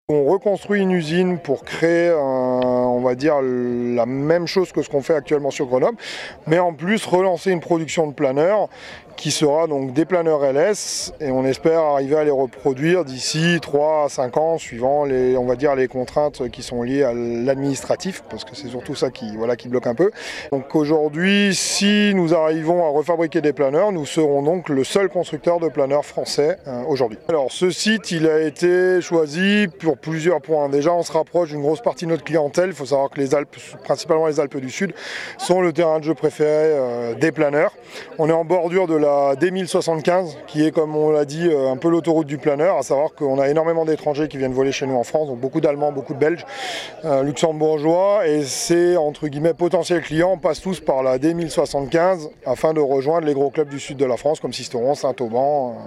On reconstruit une usine pour créer, on va dire, la même chose que ce qu'on fait actuellement sur Grenoble, mais en plus relancer une production de planeurs qui sera donc des planeurs LS, et on espère arriver à les reproduire d'ici 3 à 5 ans, suivant on va dire, les contraintes qui sont liées à l'administratif, parce que c'est surtout ça qui bloque un peu. Donc aujourd'hui, si nous arrivons à refabriquer des planeurs, nous serons donc le seul constructeur de planeurs français aujourd'hui. Alors ce site, il a été choisi pour plusieurs points. Déjà, on se rapproche d'une grosse partie de notre clientèle. Il faut savoir que les Alpes, principalement les Alpes du Sud, sont le terrain de jeu préféré des planeurs. On est en bordure de la D1075, qui est, comme on l'a dit, un peu l'autoroute du planeur, à savoir qu'on a énormément d'étrangers qui viennent voler chez nous en France, donc beaucoup d'Allemands, beaucoup de Belges, luxembourgeois, et ces, entre guillemets, potentiels clients passent tous par la D1075 afin de rejoindre les gros clubs du sud de la France, comme Sisteron, Saint-Auban.